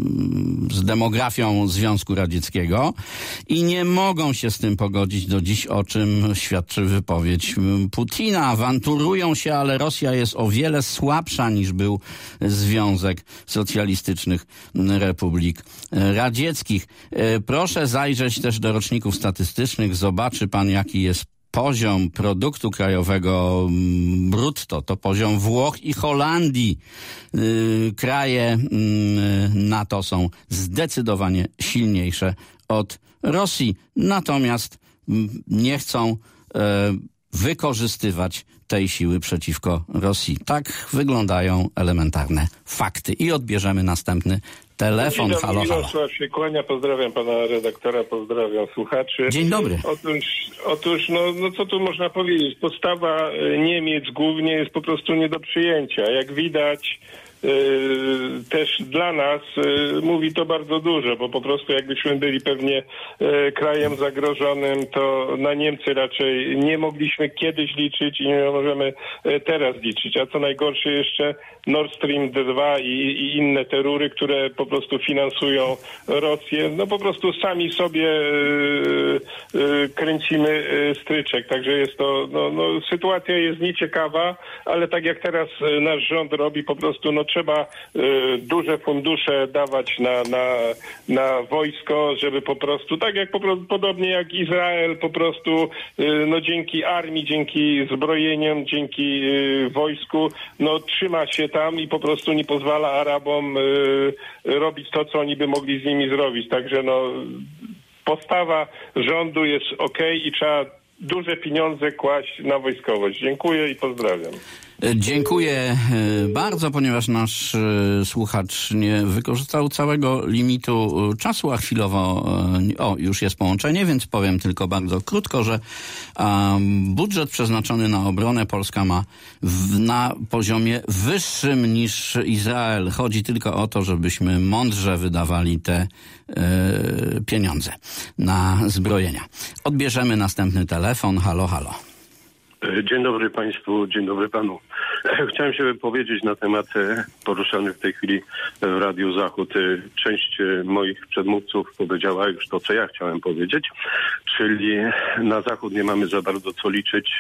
y, z demografią Związku Radzieckiego i nie mogą się z tym pogodzić do dziś, o czym świadczy wypowiedź Putina. Awanturują się, ale Rosja jest o wiele słabsza niż był Związek Socjalistycznych Republik Radzieckich. Y, proszę zajrzeć też do roczników statystycznych. Zobaczy pan, jaki jest poziom produktu krajowego brutto, to poziom Włoch i Holandii. Yy, kraje yy, NATO są zdecydowanie silniejsze od Rosji. Natomiast yy, nie chcą yy, wykorzystywać tej siły przeciwko Rosji. Tak wyglądają elementarne fakty. I odbierzemy następny telefon. Halo, halo. Mirosław się kłania, pozdrawiam pana redaktora, pozdrawiam słuchaczy. Dzień dobry. Otóż, otóż no, no co tu można powiedzieć? Postawa Niemiec głównie jest po prostu nie do przyjęcia. Jak widać, Yy, też dla nas yy, mówi to bardzo dużo, bo po prostu jakbyśmy byli pewnie yy, krajem zagrożonym, to na Niemcy raczej nie mogliśmy kiedyś liczyć i nie możemy yy, teraz liczyć. A co najgorsze jeszcze Nord Stream dwa i, i inne te rury, które po prostu finansują Rosję, no po prostu sami sobie yy, yy, kręcimy yy, stryczek. Także jest to, no, no sytuacja jest nieciekawa, ale tak jak teraz yy, nasz rząd robi, po prostu no trzeba y, duże fundusze dawać na, na, na wojsko, żeby po prostu, tak jak po, podobnie jak Izrael, po prostu y, no dzięki armii, dzięki zbrojeniom, dzięki y, wojsku, no trzyma się tam i po prostu nie pozwala Arabom y, robić to, co oni by mogli z nimi zrobić. Także no postawa rządu jest okej i trzeba duże pieniądze kłaść na wojskowość. Dziękuję i pozdrawiam. Dziękuję bardzo, ponieważ nasz słuchacz nie wykorzystał całego limitu czasu, a chwilowo o, już jest połączenie, więc powiem tylko bardzo krótko, że um, budżet przeznaczony na obronę Polska ma w, na poziomie wyższym niż Izrael. Chodzi tylko o to, żebyśmy mądrze wydawali te e, pieniądze na zbrojenia. Odbierzemy następny telefon. Halo, halo. Dzień dobry Państwu, dzień dobry Panu. Chciałem się wypowiedzieć na temat poruszany w tej chwili w Radiu Zachód. Część moich przedmówców powiedziała już to, co ja chciałem powiedzieć, czyli na Zachód nie mamy za bardzo co liczyć,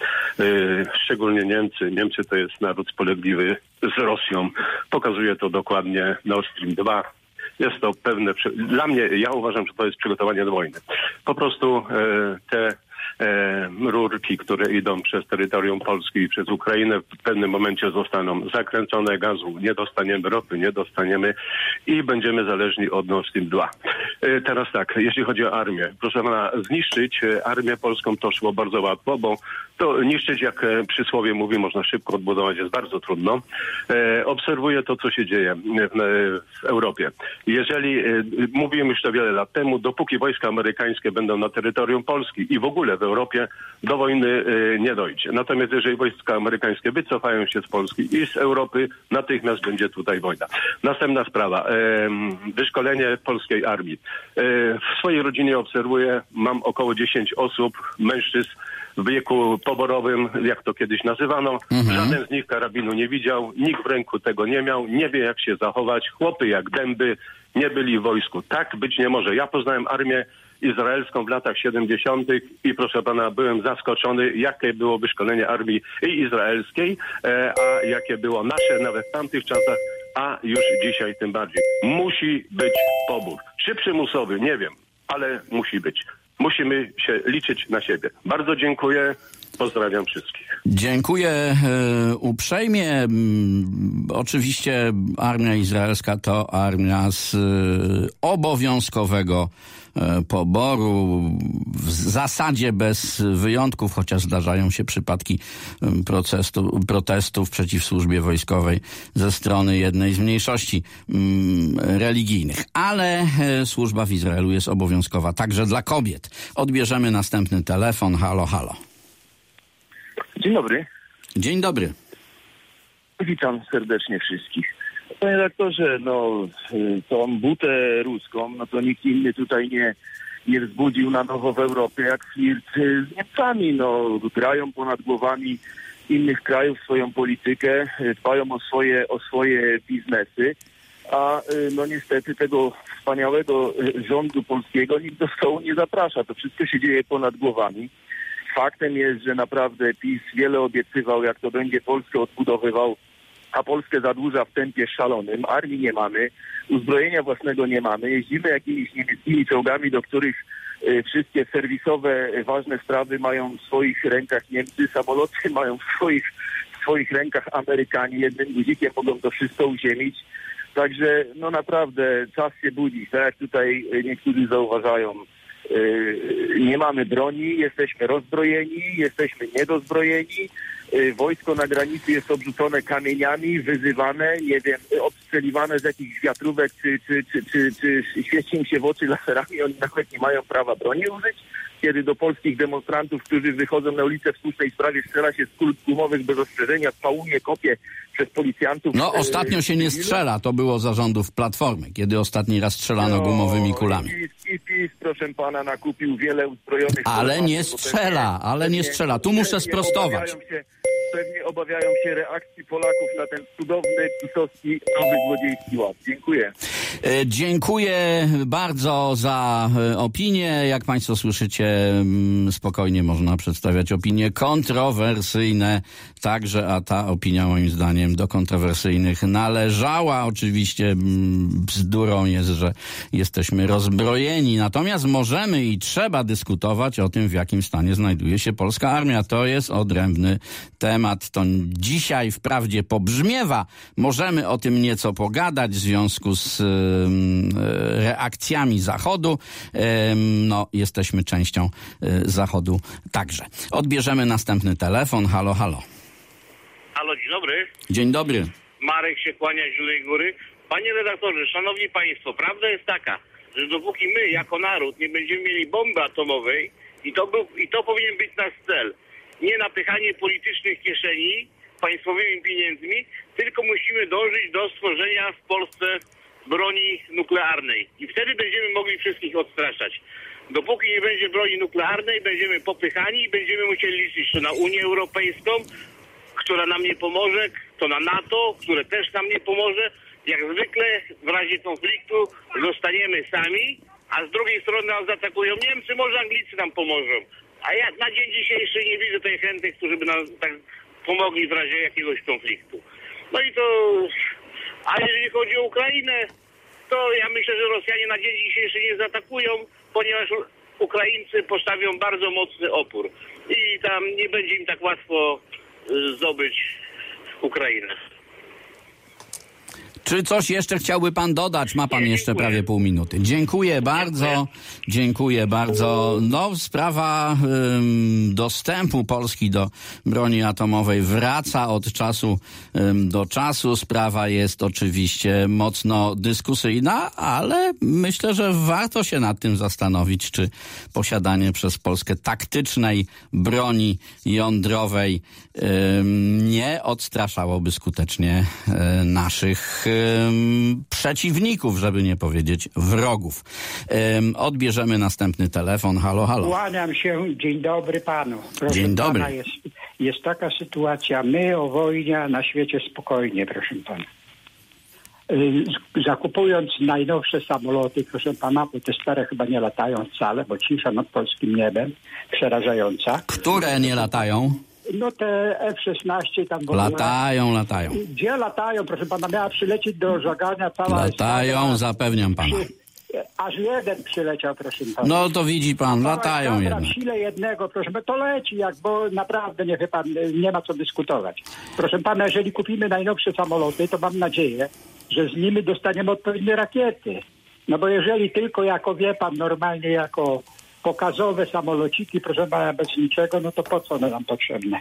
szczególnie Niemcy. Niemcy to jest naród spolegliwy z Rosją. Pokazuje to dokładnie Nord Stream dwa. Jest to pewne, dla mnie, ja uważam, że to jest przygotowanie do wojny. Po prostu te E, rurki, które idą przez terytorium Polski i przez Ukrainę w pewnym momencie zostaną zakręcone, gazu nie dostaniemy, ropy nie dostaniemy i będziemy zależni od Nord Stream dwa. E, teraz tak, jeśli chodzi o armię, proszę pana, zniszczyć armię polską to szło bardzo łatwo, bo to niszczyć, jak przysłowie mówi, można szybko odbudować, jest bardzo trudno. E, obserwuję to, co się dzieje w, w Europie. Jeżeli, e, mówiłem już to wiele lat temu, dopóki wojska amerykańskie będą na terytorium Polski i w ogóle w Europie, do wojny e, nie dojdzie. Natomiast jeżeli wojska amerykańskie wycofają się z Polski i z Europy, natychmiast będzie tutaj wojna. Następna sprawa. E, wyszkolenie polskiej armii. E, w swojej rodzinie obserwuję, mam około dziesięć osób, mężczyzn, w wieku poborowym, jak to kiedyś nazywano. Mhm. Żaden z nich karabinu nie widział, nikt w ręku tego nie miał, nie wie jak się zachować. Chłopy jak dęby nie byli w wojsku. Tak być nie może. Ja poznałem armię izraelską w latach siedemdziesiątych i proszę pana, byłem zaskoczony, jakie było wyszkolenie armii i izraelskiej, e, a jakie było nasze nawet w tamtych czasach, a już dzisiaj tym bardziej. Musi być pobór. Czy przymusowy? Nie wiem, ale musi być. Musimy się liczyć na siebie. Bardzo dziękuję. Pozdrawiam wszystkich. Dziękuję e, uprzejmie. Mm, oczywiście armia izraelska to armia z e, obowiązkowego e, poboru, w zasadzie bez wyjątków, chociaż zdarzają się przypadki e, protestu, protestów przeciw służbie wojskowej ze strony jednej z mniejszości mm, religijnych. Ale e, służba w Izraelu jest obowiązkowa także dla kobiet. Odbierzemy następny telefon. Halo, halo. Dzień dobry. Dzień dobry. Witam serdecznie wszystkich. Panie redaktorze, no tą butę ruską, no to nikt inny tutaj nie, nie wzbudził na nowo w Europie jak flirt z Niemcami. No grają ponad głowami innych krajów swoją politykę, dbają o swoje, o swoje biznesy, a no niestety tego wspaniałego rządu polskiego nikt do stołu nie zaprasza. To wszystko się dzieje ponad głowami. Faktem jest, że naprawdę PiS wiele obiecywał, jak to będzie Polskę odbudowywał, a Polskę zadłuża w tempie szalonym. Armii nie mamy, uzbrojenia własnego nie mamy. Jeździmy jakimiś niemieckimi czołgami, do których y, wszystkie serwisowe, y, ważne sprawy mają w swoich rękach Niemcy, samoloty mają w swoich, w swoich rękach Amerykanie. Jednym guzikiem mogą to wszystko uziemić. Także no naprawdę czas się budzić, tak jak tutaj niektórzy zauważają. Nie mamy broni, jesteśmy rozbrojeni, jesteśmy niedozbrojeni. Wojsko na granicy jest obrzucone kamieniami, wyzywane, nie wiem, obstrzeliwane z jakichś wiatrówek, czy, czy, czy, czy, czy świeci im się w oczy laserami. Oni nawet nie mają prawa broni użyć. Kiedy do polskich demonstrantów, którzy wychodzą na ulicę w słusznej sprawie, strzela się z kul gumowych bez ostrzeżenia, spałuje kopie przez policjantów. No ostatnio się nie strzela, to było za rządów Platformy, kiedy ostatni raz strzelano no, gumowymi kulami. I, i PiS, proszę pana, nakupił wiele uzbrojonych... Ale nie strzela, ale nie strzela. Tu muszę sprostować. Się, pewnie obawiają się reakcji Polaków na ten cudowny, pisowski, nowy złodziejski ład. Dziękuję. E, dziękuję bardzo za e, opinię. Jak państwo słyszycie, m, spokojnie można przedstawiać opinie kontrowersyjne także, a ta opinia moim zdaniem do kontrowersyjnych należała. Oczywiście m, bzdurą jest, że jesteśmy rozbrojeni. Natomiast możemy i trzeba dyskutować o tym, w jakim stanie znajduje się polska armia. To jest odrębny temat. To dzisiaj wprawdzie pobrzmiewa. Możemy o tym nieco pogadać w związku z y, reakcjami Zachodu. Y, no, jesteśmy częścią y, Zachodu także. Odbierzemy następny telefon. Halo, halo. Halo, dzień dobry. Dzień dobry. Marek się kłania z Zielonej Góry. Panie redaktorze, szanowni państwo, prawda jest taka, że dopóki my jako naród nie będziemy mieli bomby atomowej, i to, był, i to powinien być nasz cel, nie napychanie politycznych kieszeni państwowymi pieniędzmi, tylko musimy dążyć do stworzenia w Polsce broni nuklearnej. I wtedy będziemy mogli wszystkich odstraszać. Dopóki nie będzie broni nuklearnej, będziemy popychani i będziemy musieli liczyć to na Unię Europejską, która nam nie pomoże, to na NATO, które też nam nie pomoże. Jak zwykle w razie konfliktu zostaniemy sami, a z drugiej strony nas zaatakują Niemcy, może Anglicy nam pomożą. A ja na dzień dzisiejszy nie widzę tej chętnych, którzy by nam tak pomogli w razie jakiegoś konfliktu. No i to... A jeżeli chodzi o Ukrainę, to ja myślę, że Rosjanie na dzień dzisiejszy nie zaatakują, ponieważ Ukraińcy postawią bardzo mocny opór. I tam nie będzie im tak łatwo zdobyć Ukrainę. Czy coś jeszcze chciałby pan dodać? Ma pan jeszcze prawie pół minuty. Dziękuję bardzo. Dziękuję bardzo. No, sprawa ym, dostępu Polski do broni atomowej wraca od czasu ym, do czasu. Sprawa jest oczywiście mocno dyskusyjna, ale myślę, że warto się nad tym zastanowić, czy posiadanie przez Polskę taktycznej broni jądrowej ym, nie odstraszałoby skutecznie y, naszych przeciwników, żeby nie powiedzieć wrogów. Odbierzemy następny telefon. Halo, halo. Kłaniam się. Dzień dobry panu. Proszę Dzień dobry. Pana, jest, jest taka sytuacja. My o wojnie na świecie spokojnie, proszę pana. Zakupując najnowsze samoloty, proszę pana, bo te stare chyba nie latają wcale, bo cisza nad polskim niebem przerażająca. Które nie latają? No te F szesnaście tam w ogóle. Latają, latają. Gdzie latają? Proszę pana, miała przylecieć do Żagania cała... Latają, estada. zapewniam pana. Aż jeden przyleciał, proszę pana. No to widzi pan, latają jednak. jednak. W sile jednego, proszę pana, to leci, jak, bo naprawdę nie, wie pan, nie ma co dyskutować. Proszę pana, jeżeli kupimy najnowsze samoloty, to mam nadzieję, że z nimi dostaniemy odpowiednie rakiety. No bo jeżeli tylko jako, wie pan, normalnie jako pokazowe samolociki, proszę pana, bez niczego, no to po co one nam potrzebne?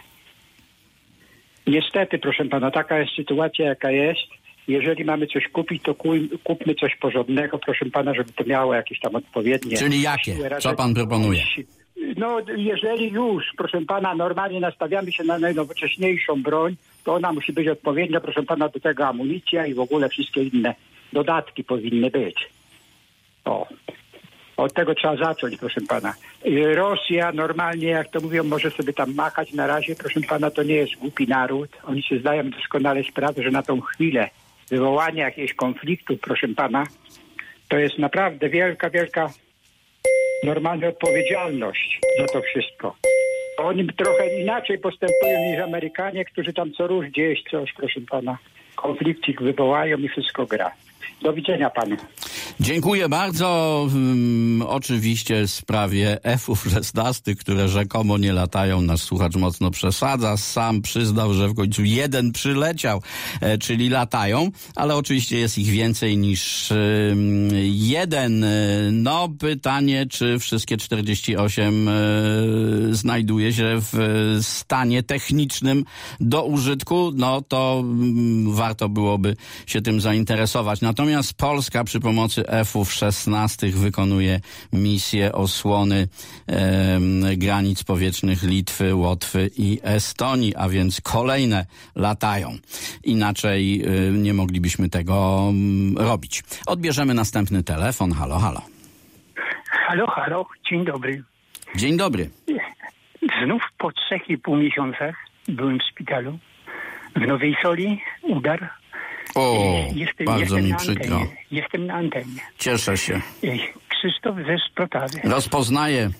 Niestety, proszę pana, taka jest sytuacja, jaka jest. Jeżeli mamy coś kupić, to kupmy coś porządnego, proszę pana, żeby to miało jakieś tam odpowiednie... Czyli jakie? Co pan proponuje? No, jeżeli już, proszę pana, normalnie nastawiamy się na najnowocześniejszą broń, to ona musi być odpowiednia, proszę pana, do tego amunicja i w ogóle wszystkie inne dodatki powinny być. O. Od tego trzeba zacząć, proszę pana. Rosja normalnie, jak to mówią, może sobie tam machać na razie, proszę pana, to nie jest głupi naród. Oni się zdają doskonale sprawę, że na tą chwilę wywołania jakiegoś konfliktu, proszę pana, to jest naprawdę wielka, wielka normalna odpowiedzialność za to wszystko. Oni trochę inaczej postępują niż Amerykanie, którzy tam co rusz gdzieś coś, proszę pana, konflikcik wywołają i wszystko gra. Do widzenia panu. Dziękuję bardzo. Hmm, oczywiście w sprawie F-ów szesnaście, które rzekomo nie latają, nasz słuchacz mocno przesadza. Sam przyznał, że w końcu jeden przyleciał, e, czyli latają, ale oczywiście jest ich więcej niż e, jeden. No pytanie, czy wszystkie czterdzieści osiem e, znajduje się w stanie technicznym do użytku, no to m, warto byłoby się tym zainteresować. Natomiast Polska przy pomocy F-ów szesnaście wykonuje misję osłony e, granic powietrznych Litwy, Łotwy i Estonii, a więc kolejne latają. Inaczej e, nie moglibyśmy tego m, robić. Odbierzemy następny telefon. Halo, halo. Halo, halo. Dzień dobry. Dzień dobry. Znów po trzech i pół miesiącach byłem w szpitalu w Nowej Soli, udar. O, jestem, bardzo jestem mi na przykro. antenie, jestem na antenie. Cieszę się. Krzysztof ze Szprotawy. Rozpoznaję.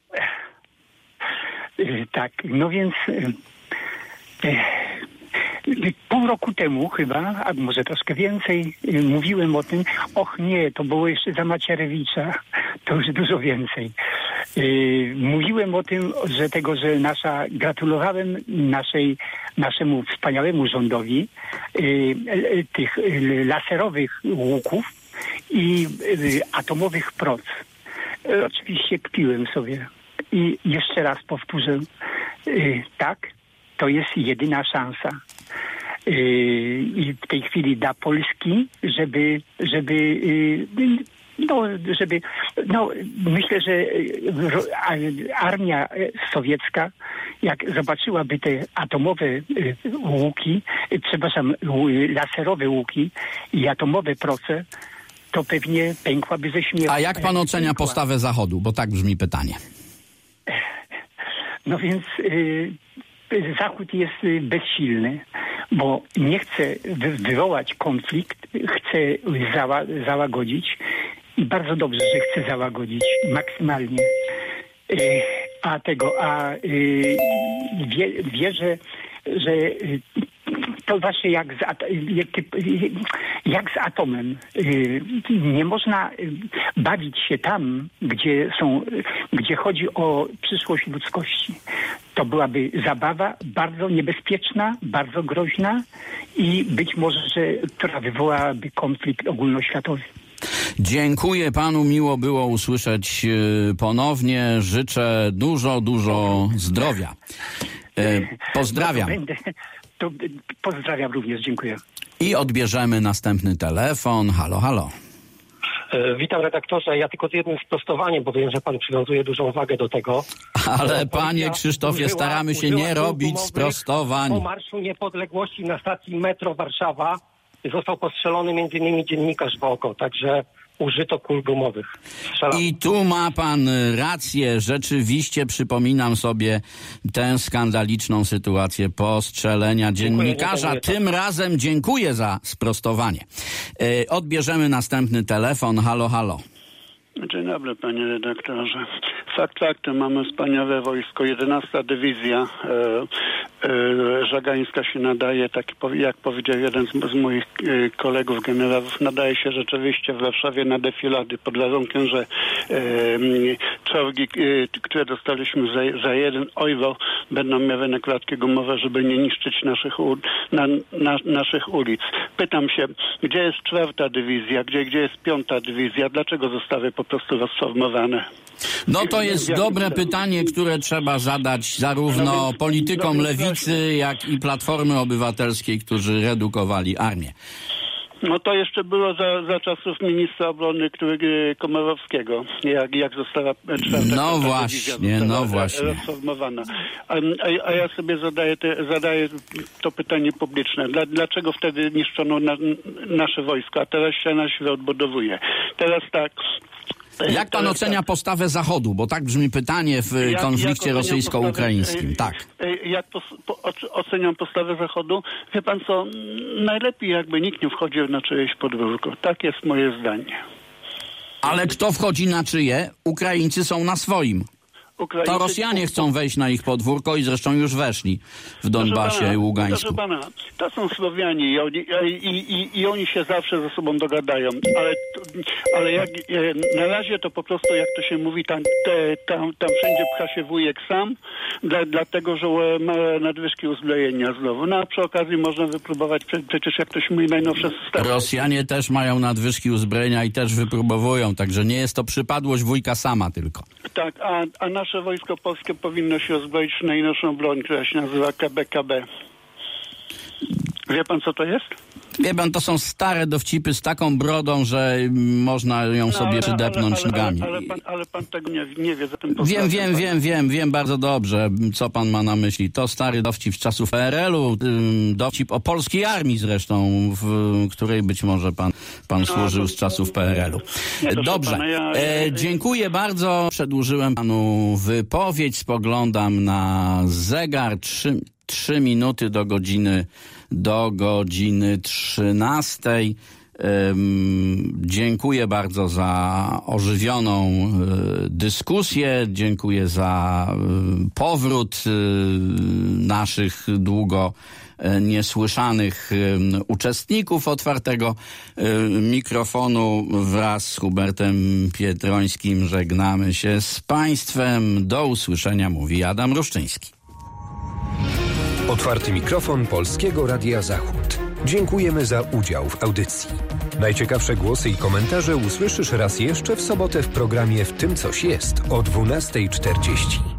Tak, no więc pół roku temu chyba, a może troszkę więcej, mówiłem o tym, och nie, to było jeszcze za Macierewicza, to już dużo więcej. Mówiłem o tym, że tego, że nasza, gratulowałem naszej, naszemu wspaniałemu rządowi tych laserowych łuków i atomowych proc. Oczywiście kpiłem sobie. I jeszcze raz powtórzę, tak, to jest jedyna szansa. I w tej chwili dla Polski, żeby, żeby, no, żeby, no, myślę, że armia sowiecka, jak zobaczyłaby te atomowe łuki, przepraszam, laserowe łuki i atomowe proce, to pewnie pękłaby ze śmiechu. A jak pan ocenia postawę Zachodu? Bo tak brzmi pytanie. No więc y, Zachód jest bezsilny, bo nie chce wywołać konflikt, chce zała, załagodzić i bardzo dobrze, że chce załagodzić maksymalnie. Y, a tego, a y, wie, wierzę, że y, to właśnie jak z, jak, jak z atomem. Nie można bawić się tam, gdzie są, gdzie chodzi o przyszłość ludzkości. To byłaby zabawa bardzo niebezpieczna, bardzo groźna i być może, że która wywołałaby konflikt ogólnoświatowy. Dziękuję panu, miło było usłyszeć ponownie. Życzę dużo, dużo zdrowia. Pozdrawiam. To pozdrawiam również, dziękuję. I odbierzemy następny telefon. Halo, halo. E, witam redaktorze. Ja tylko z jednym sprostowaniem, bo wiem, że pan przywiązuje dużą wagę do tego. Ale e, panie Krzysztofie, użyła, staramy się nie robić sprostowań. Po Marszu Niepodległości na stacji metro Warszawa został postrzelony między innymi dziennikarz w oko, także użyto kul gumowych. Strzelam. I tu ma pan rację. Rzeczywiście przypominam sobie tę skandaliczną sytuację postrzelenia dziennikarza. Dziękuję, Tym razem dziękuję za sprostowanie. E, odbierzemy następny telefon. Halo, halo. Dzień dobry, panie redaktorze. Fakt faktem, mamy wspaniałe wojsko, jedenasta dywizja e, e, żagańska się nadaje, tak jak powiedział jeden z, z moich e, kolegów generałów, nadaje się rzeczywiście w Warszawie na defilady pod warunkiem, że e, czołgi, e, które dostaliśmy za, za jeden euro, będą miały nakładki gumowe, żeby nie niszczyć naszych, u, na, na, naszych ulic. Pytam się, gdzie jest czwarta dywizja, gdzie, gdzie jest piąta dywizja, dlaczego zostały po prostu rozformowane? No to jest dobre pytanie, które trzeba zadać zarówno politykom lewicy, jak i Platformy Obywatelskiej, którzy redukowali armię. No to jeszcze było za, za czasów ministra obrony który, Komorowskiego, jak, jak została czwarta No właśnie, no właśnie. Reformowana. A, a, a ja sobie zadaję, te, zadaję to pytanie publiczne. Dla, dlaczego wtedy niszczono na, nasze wojsko, a teraz się na siłę odbudowuje? Teraz tak... Jak pan ocenia postawę Zachodu? Bo tak brzmi pytanie w jak, konflikcie jak rosyjsko-ukraińskim. Tak. Jak pos, po, oceniam postawę Zachodu? Wie pan co, najlepiej jakby nikt nie wchodził na czyjeś podwórko. Tak jest moje zdanie. Ale kto wchodzi na czyje? Ukraińcy są na swoim. Ukraińcy... To Rosjanie chcą wejść na ich podwórko i zresztą już weszli w Donbasie i Ługańsku. Proszę pana, to są Słowianie i oni, i, i, i oni się zawsze ze sobą dogadają, ale, ale jak, na razie to po prostu, jak to się mówi, tam, te, tam, tam wszędzie pcha się wujek sam, dla, dlatego, że ma nadwyżki uzbrojenia znowu. No a przy okazji można wypróbować przecież, jak ktoś mówi, najnowsze systemy. Rosjanie też mają nadwyżki uzbrojenia i też wypróbowują, także nie jest to przypadłość wujka sama tylko. Tak, a, a nasze wojsko polskie powinno się uzbroić w najnowszą broń, która się nazywa K B K B. Wie pan, co to jest? Wie pan, to są stare dowcipy z taką brodą, że można ją no, sobie ale, przydepnąć ale, nogami. Ale, ale, pan, ale pan tego nie, nie wie. Za tym wiem, wiem, wiem, wiem, wiem bardzo dobrze, co pan ma na myśli. To stary dowcip z czasów P R L u, dowcip o polskiej armii zresztą, w której być może pan, pan no, służył to, z czasów P R L u. Nie, dobrze, pana, ja, ja, ja, dziękuję bardzo. Przedłużyłem panu wypowiedź, spoglądam na zegar. Trzy, trzy minuty do godziny do godziny trzynastej. Um, dziękuję bardzo za ożywioną y, dyskusję. Dziękuję za y, powrót y, naszych długo y, niesłyszanych y, uczestników otwartego y, mikrofonu. Wraz z Hubertem Pietrońskim żegnamy się z państwem. Do usłyszenia, mówi Adam Ruszczyński. Otwarty mikrofon Polskiego Radia Zachód. Dziękujemy za udział w audycji. Najciekawsze głosy i komentarze usłyszysz raz jeszcze w sobotę w programie W tym coś jest o dwunasta czterdzieści.